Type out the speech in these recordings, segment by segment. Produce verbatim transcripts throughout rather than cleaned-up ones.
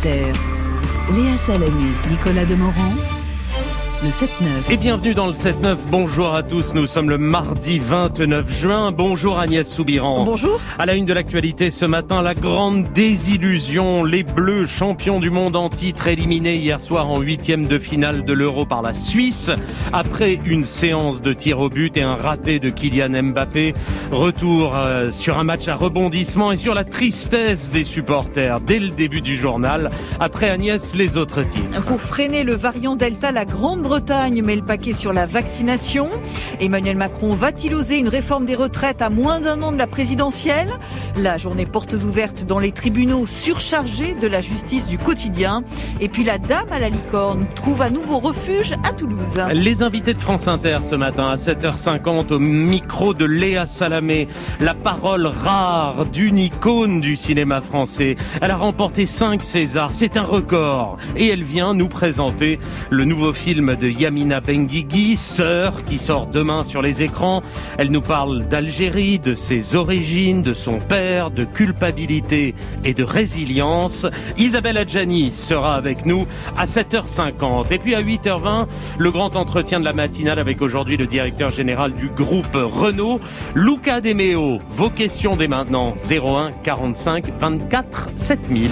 Inter. Léa Salamé, Nicolas Demorand. Le sept neuf. Et bienvenue dans le sept neuf. Bonjour à tous. Nous sommes le mardi vingt-neuf juin. Bonjour Agnès Soubiran. Bonjour. À la une de l'actualité ce matin, la grande désillusion. Les Bleus, champions du monde en titre, éliminés hier soir en huitième de finale de l'Euro par la Suisse. Après une séance de tir au but et un raté de Kylian Mbappé. Retour euh, sur un match à rebondissement et sur la tristesse des supporters dès le début du journal. Après Agnès, les autres titres. Pour freiner le variant Delta, la Grande-Bretagne met le paquet sur la vaccination. Emmanuel Macron va-t-il oser une réforme des retraites à moins d'un an de la présidentielle ? La journée portes ouvertes dans les tribunaux surchargés de la justice du quotidien. Et puis la dame à la licorne trouve à nouveau refuge à Toulouse. Les invités de France Inter ce matin à sept heures cinquante au micro de Léa Salamé. La parole rare d'une icône du cinéma français. Elle a remporté cinq Césars, c'est un record. Et elle vient nous présenter le nouveau film de Yamina Benguigui, Sœur, qui sort demain sur les écrans. Elle nous parle d'Algérie, de ses origines, de son père, de culpabilité et de résilience. Isabelle Adjani sera avec nous à sept heures cinquante. Et puis à huit heures vingt, le grand entretien de la matinale avec aujourd'hui le directeur général du groupe Renault, Luca De Meo. Vos questions dès maintenant, zéro un quarante-cinq vingt-quatre sept mille.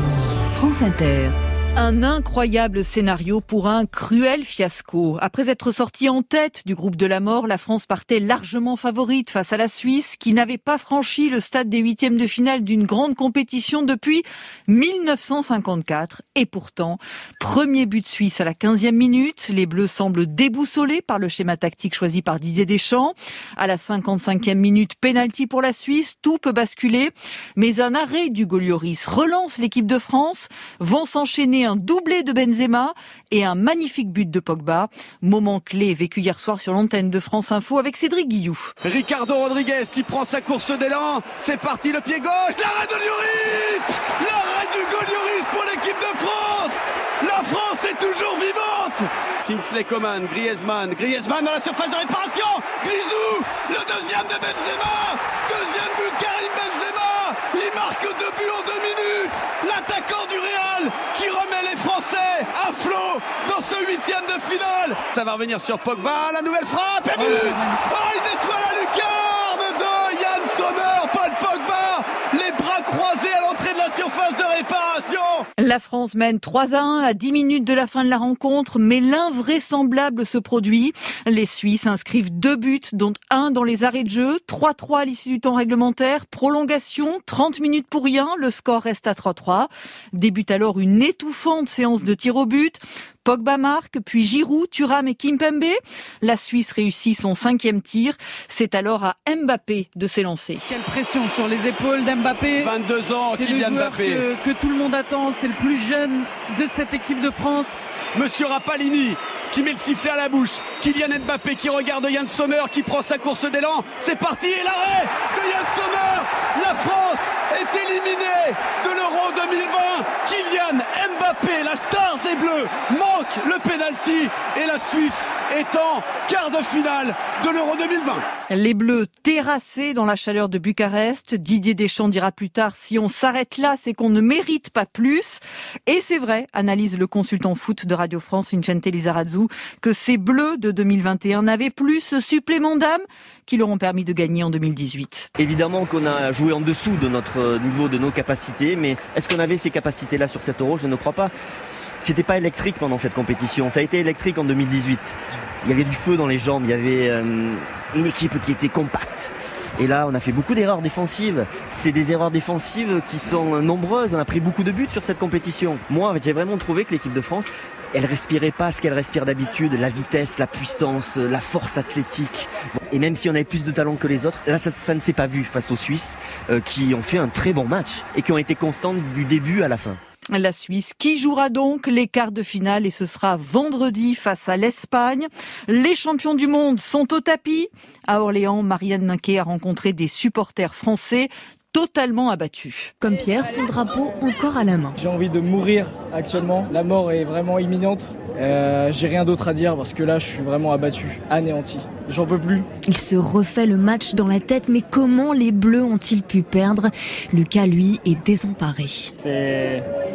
France Inter. Un incroyable scénario pour un cruel fiasco. Après être sortie en tête du groupe de la mort, la France partait largement favorite face à la Suisse, qui n'avait pas franchi le stade des huitièmes de finale d'une grande compétition depuis mille neuf cent cinquante-quatre. Et pourtant, premier but suisse à la quinzième minute. Les Bleus semblent déboussolés par le schéma tactique choisi par Didier Deschamps. À la cinquante-cinquième minute, pénalty pour la Suisse. Tout peut basculer. Mais un arrêt d'Hugo Lloris relance l'équipe de France. Vont s'enchaîner un doublé de Benzema et un magnifique but de Pogba. Moment clé vécu hier soir sur l'antenne de France Info avec Cédric Guillou. Ricardo Rodriguez qui prend sa course d'élan. C'est parti, le pied gauche. L'arrêt de Lloris. L'arrêt d'Hugo Lloris pour l'équipe de France. La France est toujours vivante. Kingsley Coman, Griezmann. Griezmann dans la surface de réparation. Grisou, le deuxième de Benzema. Deuxième but de Karim Benzema. Il marque deux buts en deux minutes. L'attaquant du Real qui remet les Français à flot dans ce huitième de finale. Ça va revenir sur Pogba, la nouvelle frappe et but. Oh, il détoile la lucarne de Yann Sommer. Paul Pogba, les bras croisés à l'entrée de la surface de réparation. La France mène trois à un à dix minutes de la fin de la rencontre, mais l'invraisemblable se produit. Les Suisses inscrivent deux buts, dont un dans les arrêts de jeu. trois trois à l'issue du temps réglementaire. Prolongation, trente minutes pour rien. Le score reste à trois trois. Débute alors une étouffante séance de tir au but. Pogba marque, puis Giroud, Thuram et Kimpembe. La Suisse réussit son cinquième tir. C'est alors à Mbappé de s'élancer. Quelle pression sur les épaules d'Mbappé. vingt-deux ans, c'est Kylian le joueur Mbappé. Que, que tout le monde attend. C'est le plus jeune de cette équipe de France. Monsieur Rapalini qui met le sifflet à la bouche. Kylian Mbappé qui regarde Yann Sommer qui prend sa course d'élan. C'est parti et l'arrêt de Yann Sommer. La France est éliminée de l'Euro deux mille vingt. Kylian Mbappé, la star des Bleus, manque le pénalty et la Suisse est en quart de finale de l'Euro deux mille vingt. Les Bleus terrassés dans la chaleur de Bucarest. Didier Deschamps dira plus tard, si on s'arrête là, c'est qu'on ne mérite pas plus. Et c'est vrai, analyse le consultant foot de Radio France, Vincente Lizarazu, que ces Bleus de deux mille vingt et un n'avaient plus ce supplément d'âme qui leur ont permis de gagner en deux mille dix-huit. Évidemment qu'on a joué en dessous de notre niveau, de nos capacités, mais est-ce qu'on avait ces capacités-là sur cet Euro ? Je ne crois pas. C'était pas électrique pendant cette compétition. Ça a été électrique en deux mille dix-huit. Il y avait du feu dans les jambes, il y avait euh, une équipe qui était compacte. Et là, on a fait beaucoup d'erreurs défensives. C'est des erreurs défensives qui sont nombreuses. On a pris beaucoup de buts sur cette compétition. Moi, j'ai vraiment trouvé que l'équipe de France, elle respirait pas ce qu'elle respire d'habitude, la vitesse, la puissance, la force athlétique. Et même si on avait plus de talent que les autres, là, ça, ça ne s'est pas vu face aux Suisses, euh, qui ont fait un très bon match et qui ont été constantes du début à la fin. La Suisse qui jouera donc les quarts de finale et ce sera vendredi face à l'Espagne. Les champions du monde sont au tapis. À Orléans, Marianne Ninquet a rencontré des supporters français totalement abattus. Comme Pierre, son drapeau encore à la main. J'ai envie de mourir actuellement. La mort est vraiment imminente. Euh, j'ai rien d'autre à dire parce que là, je suis vraiment abattu, anéanti. J'en peux plus. Il se refait le match dans la tête, mais comment les Bleus ont-ils pu perdre ? Lucas, lui, est désemparé. C'est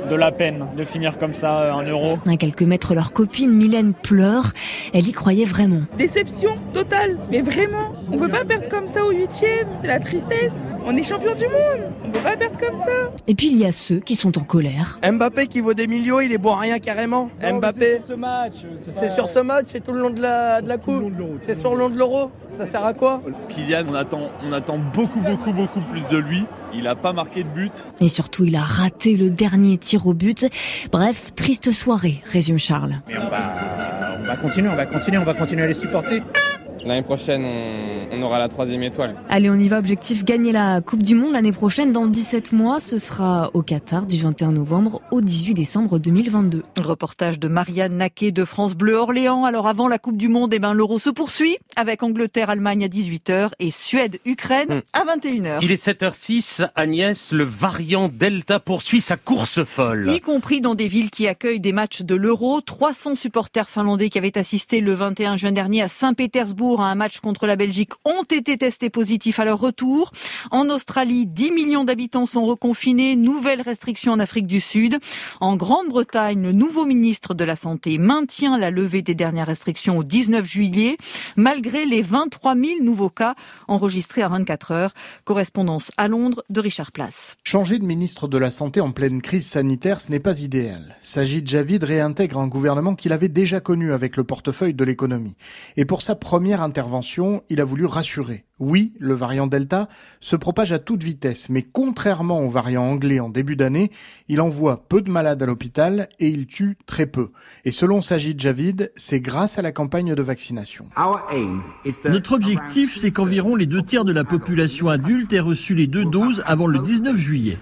de la peine de finir comme ça un Euro. À quelques mètres, leur copine Mylène pleure. Elle y croyait vraiment. Déception totale, mais vraiment. On peut pas perdre comme ça au huitième. C'est la tristesse. On est champion du monde. On peut pas perdre comme ça. Et puis il y a ceux qui sont en colère. Mbappé qui vaut des millions, il est bon à rien carrément. Non, Mbappé, c'est sur ce match. C'est, c'est pas... sur ce match, c'est tout le long de la, de la coupe. C'est sur le long de l'Euro. Ça sert à quoi? Kylian, on attend, on attend beaucoup, beaucoup, beaucoup plus de lui. Il n'a pas marqué de but. Et surtout, il a raté le dernier tir au but. Bref, triste soirée, résume Charles. Mais on va, on va continuer, on va continuer, on va continuer à les supporter. L'année prochaine, on, on aura la troisième étoile. Allez, on y va. Objectif, gagner la Coupe du Monde l'année prochaine. Dans dix-sept mois, ce sera au Qatar du vingt et un novembre au dix-huit décembre deux mille vingt-deux. Reportage de Marianne Naquet de France Bleu Orléans. Alors avant la Coupe du Monde, eh ben, l'Euro se poursuit avec Angleterre-Allemagne à dix-huit heures et Suède-Ukraine mmh. à vingt et une heures. Il est sept heures six. Agnès, le variant Delta poursuit sa course folle. Y compris dans des villes qui accueillent des matchs de l'Euro. trois cents supporters finlandais qui avaient assisté le vingt et un juin dernier à Saint-Pétersbourg à un match contre la Belgique ont été testés positifs à leur retour. En Australie, dix millions d'habitants sont reconfinés. Nouvelles restrictions en Afrique du Sud. En Grande-Bretagne, le nouveau ministre de la Santé maintient la levée des dernières restrictions au dix-neuf juillet, malgré les vingt-trois mille nouveaux cas enregistrés à vingt-quatre heures. Correspondance à Londres de Richard Place. Changer de ministre de la Santé en pleine crise sanitaire, ce n'est pas idéal. Sajid Javid réintègre un gouvernement qu'il avait déjà connu avec le portefeuille de l'économie. Et pour sa première intervention, il a voulu rassurer. Oui, le variant Delta se propage à toute vitesse, mais contrairement au variant anglais en début d'année, il envoie peu de malades à l'hôpital et il tue très peu. Et selon Sajid Javid, c'est grâce à la campagne de vaccination. Notre objectif, c'est qu'environ les deux tiers de la population adulte ait reçu les deux doses avant le dix-neuf juillet.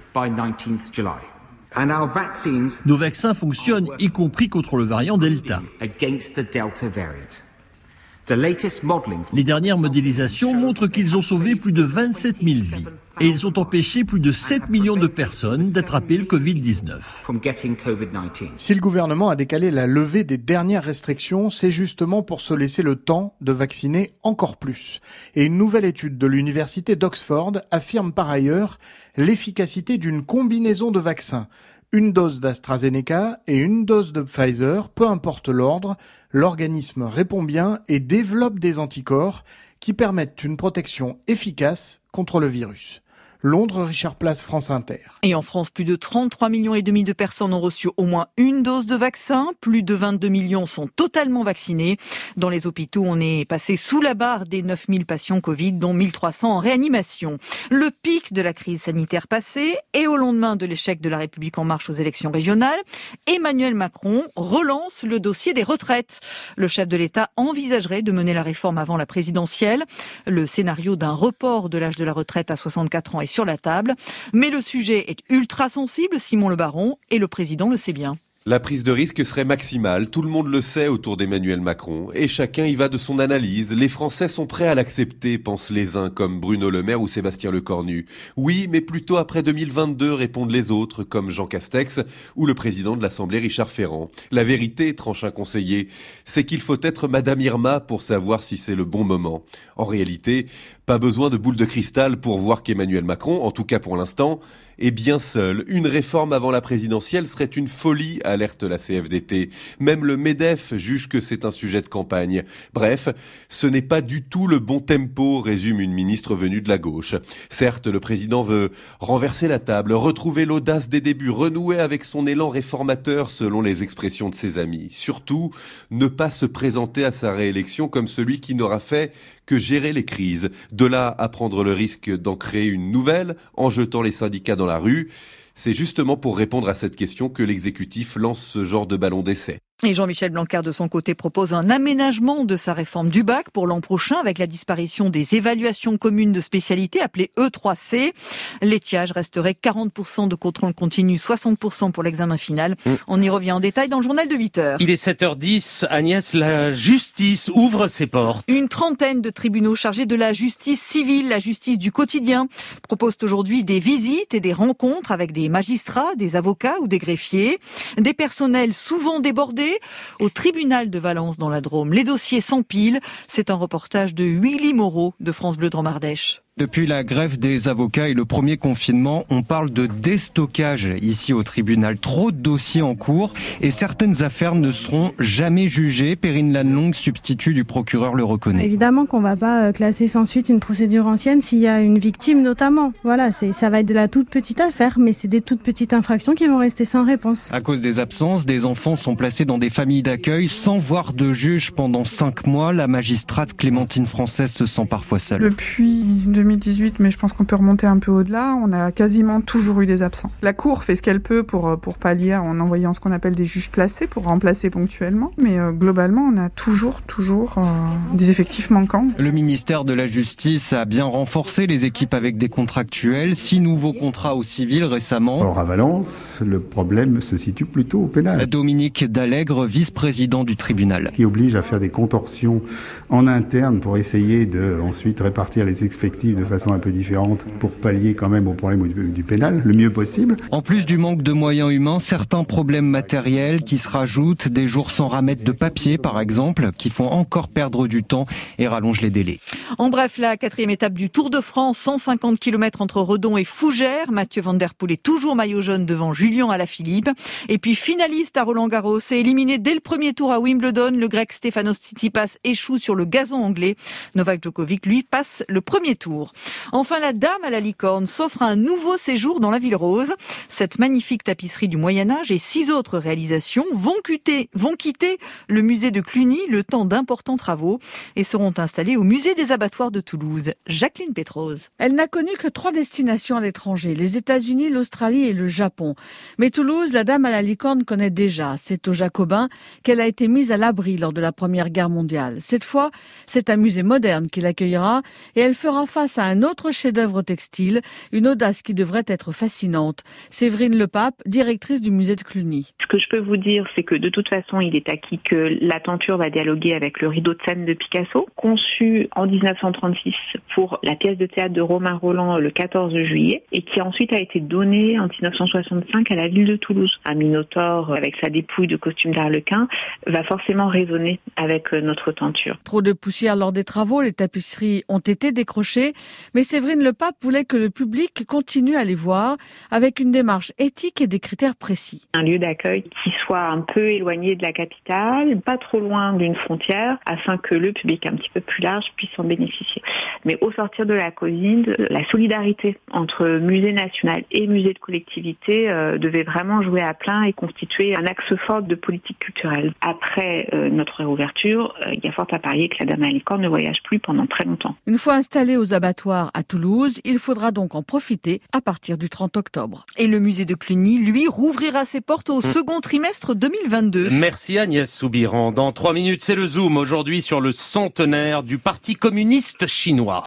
Nos vaccins fonctionnent, y compris contre le variant Delta. Les dernières modélisations montrent qu'ils ont sauvé plus de vingt-sept mille vies et ils ont empêché plus de sept millions de personnes d'attraper le covid dix-neuf. Si le gouvernement a décalé la levée des dernières restrictions, c'est justement pour se laisser le temps de vacciner encore plus. Et une nouvelle étude de l'université d'Oxford affirme par ailleurs l'efficacité d'une combinaison de vaccins. Une dose d'AstraZeneca et une dose de Pfizer, peu importe l'ordre, l'organisme répond bien et développe des anticorps qui permettent une protection efficace contre le virus. Londres, Richard Place, France Inter. Et en France, plus de trente-trois millions et demi de personnes ont reçu au moins une dose de vaccin. Plus de vingt-deux millions sont totalement vaccinés. Dans les hôpitaux, on est passé sous la barre des neuf mille patients Covid, dont mille trois cents en réanimation. Le pic de la crise sanitaire passé et au lendemain de l'échec de la République en marche aux élections régionales, Emmanuel Macron relance le dossier des retraites. Le chef de l'État envisagerait de mener la réforme avant la présidentielle. Le scénario d'un report de l'âge de la retraite à soixante-quatre ans est sur la table. Mais le sujet est ultra sensible, Simon Le Baron, et le président le sait bien. La prise de risque serait maximale, tout le monde le sait autour d'Emmanuel Macron, et chacun y va de son analyse. Les Français sont prêts à l'accepter, pensent les uns, comme Bruno Le Maire ou Sébastien Lecornu. Oui, mais plutôt après deux mille vingt-deux, répondent les autres, comme Jean Castex ou le président de l'Assemblée Richard Ferrand. La vérité, tranche un conseiller, c'est qu'il faut être Madame Irma pour savoir si c'est le bon moment. En réalité, pas besoin de boule de cristal pour voir qu'Emmanuel Macron, en tout cas pour l'instant, est bien seul. Une réforme avant la présidentielle serait une folie, alerte la C F D T. Même le MEDEF juge que c'est un sujet de campagne. Bref, ce n'est pas du tout le bon tempo, résume une ministre venue de la gauche. Certes, le président veut renverser la table, retrouver l'audace des débuts, renouer avec son élan réformateur selon les expressions de ses amis. Surtout, ne pas se présenter à sa réélection comme celui qui n'aura fait que gérer les crises. De là à prendre le risque d'en créer une nouvelle en jetant les syndicats dans la rue. C'est justement pour répondre à cette question que l'exécutif lance ce genre de ballon d'essai. Et Jean-Michel Blanquer, de son côté, propose un aménagement de sa réforme du bac pour l'an prochain avec la disparition des évaluations communes de spécialité appelées E trois C. L'étiage resterait quarante pour cent de contrôle continu, soixante pour cent pour l'examen final. Mmh. On y revient en détail dans le journal de huit heures. Il est sept heures dix. Agnès, la justice ouvre ses portes. Une trentaine de tribunaux chargés de la justice civile, la justice du quotidien, proposent aujourd'hui des visites et des rencontres avec des magistrats, des avocats ou des greffiers. Des personnels souvent débordés. Au tribunal de Valence dans la Drôme, les dossiers s'empilent. C'est un reportage de Willy Moreau de France Bleu Drôme Ardèche. Depuis la grève des avocats et le premier confinement, on parle de déstockage ici au tribunal. Trop de dossiers en cours et certaines affaires ne seront jamais jugées. Perrine Lannelongue, substitut du procureur, le reconnaît. Évidemment qu'on ne va pas classer sans suite une procédure ancienne s'il y a une victime notamment. Voilà, c'est, ça va être de la toute petite affaire, mais c'est des toutes petites infractions qui vont rester sans réponse. À cause des absences, des enfants sont placés dans des familles d'accueil sans voir de juge pendant cinq mois. La magistrate Clémentine Française se sent parfois seule. Depuis deux mille dix-huit, mais je pense qu'on peut remonter un peu au-delà, on a quasiment toujours eu des absents. La Cour fait ce qu'elle peut pour, pour pallier en envoyant ce qu'on appelle des juges placés pour remplacer ponctuellement, mais euh, globalement on a toujours, toujours euh, des effectifs manquants. Le ministère de la Justice a bien renforcé les équipes avec des contractuels, six nouveaux contrats au civil récemment. Or à Valence, le problème se situe plutôt au pénal. Dominique Dallègre, vice-président du tribunal. Ce qui oblige à faire des contorsions en interne pour essayer de ensuite répartir les effectifs de façon un peu différente pour pallier quand même au problème du, du pénal le mieux possible. En plus du manque de moyens humains, certains problèmes matériels qui se rajoutent, des jours sans ramette de papier par exemple, qui font encore perdre du temps et rallongent les délais. En bref, la quatrième étape du Tour de France, cent cinquante kilomètres entre Redon et Fougères. Mathieu Van Der Poel est toujours maillot jaune devant Julien Alaphilippe. Et puis finaliste à Roland-Garros et éliminé dès le premier tour à Wimbledon, le grec Stefanos Tsitsipas échoue sur le gazon anglais. Novak Djokovic, lui, passe le premier tour. Enfin, la Dame à la licorne s'offre un nouveau séjour dans la Ville Rose. Cette magnifique tapisserie du Moyen-Âge et six autres réalisations vont quitter, vont quitter le musée de Cluny le temps d'importants travaux et seront installées au musée des abattoirs de Toulouse. Jacqueline Pétrose. Elle n'a connu que trois destinations à l'étranger, les États-Unis, l'Australie et le Japon. Mais Toulouse, la Dame à la licorne connaît déjà. C'est aux Jacobins qu'elle a été mise à l'abri lors de la Première Guerre mondiale. Cette fois, c'est un musée moderne qui l'accueillera et elle fera face à un autre chef-d'œuvre textile, une audace qui devrait être fascinante. Séverine Lepape, directrice du musée de Cluny. Ce que je peux vous dire, c'est que de toute façon, il est acquis que la tenture va dialoguer avec le rideau de scène de Picasso, conçu en dix-neuf cent trente-six pour la pièce de théâtre de Romain Rolland le quatorze juillet et qui ensuite a été donné en dix-neuf cent soixante-cinq à la ville de Toulouse. Un minotaure avec sa dépouille de costume d'arlequin va forcément résonner avec notre tenture. Trop de poussière lors des travaux, les tapisseries ont été décrochées, mais Séverine Lepape voulait que le public continue à les voir avec une démarche éthique et des critères précis. Un lieu d'accueil qui soit un peu éloigné de la capitale, pas trop loin d'une frontière, afin que le public un petit peu plus large puisse en bénéficier. Mais au sortir de la Covid, la solidarité entre musée national et musée de collectivité euh, devait vraiment jouer à plein et constituer un axe fort de politique culturelle. Après euh, notre réouverture, euh, il y a fort à parier que la Dame à la licorne ne voyage plus pendant très longtemps. Une fois installée aux abattoirs à Toulouse, il faudra donc en profiter à partir du trente octobre. Et le musée de Cluny, lui, rouvrira ses portes au second trimestre deux mille vingt-deux. Merci Agnès Soubiran. Dans trois minutes, c'est le Zoom aujourd'hui sur le centenaire du Parti communiste chinois.